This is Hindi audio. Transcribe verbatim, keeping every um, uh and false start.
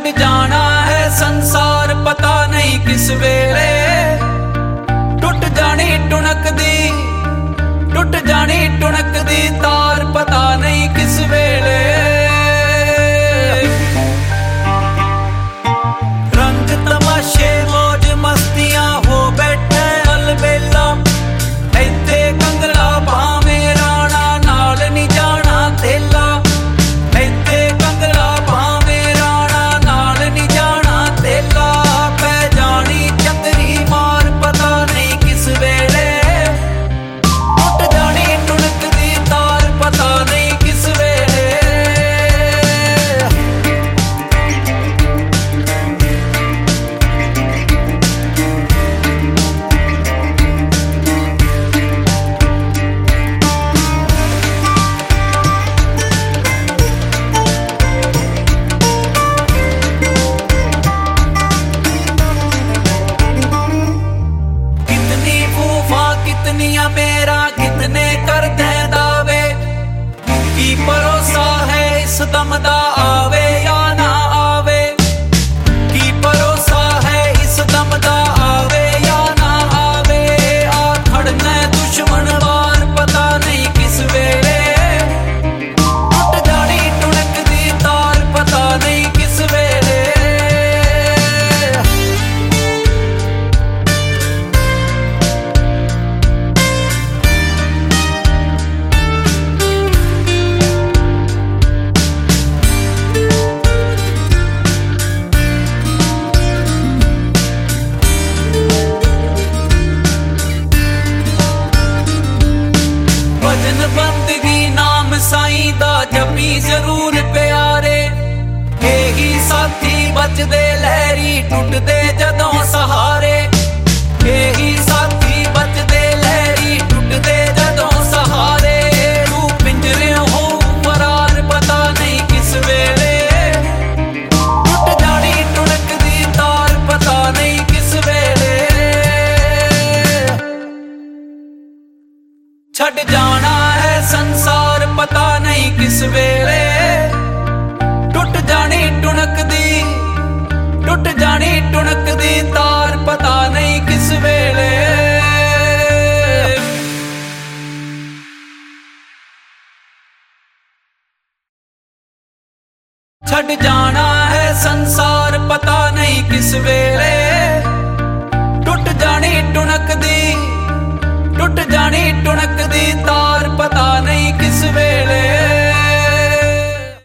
छड़ जाना है संसार पता नहीं किस वेले, टुट जानी टुणक दी टुट जानी टुणक दी तार पता नहीं किस वेले। रंग तमाशे मौज मस्तियां हो बैठे अलबेला, ऐते कंगला भावे राणा नाल नहीं जाना तेला, ऐते कंगला भावे राणा नाल नहीं जाना तेला। पै जानी चंदरी मार पता नहीं किस वेले, टुट जानी टुणक दी तार पता नहीं किस वेले। कितनियां मेरा कितने कर दे दावे, की भरोसा है इस दम दा आवे या ना आवे, की भरोसा है इस दम दा आवे या ना आवे। आ खड़ने दुश्मन वार पता नहीं किस वेले, टुट जानी टुणक दी तार पता नहीं किस वेले। भजन बंदगी नाम साईं दा जपी जरूर प्यारे, यही साथी बचदे लहरी टुटदे जदों सहारे, यही साथी बचदे लहरी टुटदे जदों सहारे। तू पिंजरे हो फरार पता नहीं किस वेले, टुट जानी टुणक दी तार पता नहीं किस वेले। छड़ जाना है संसार पता नहीं किस वेले, टुट जानी टुणक दी टुट जानी टुणक दी तार पता नहीं किस वेले। छड़ जाना है संसार पता नहीं किस वेले, टुट जानी टुणक दी टुट जानी टुणक दी तार पता नहीं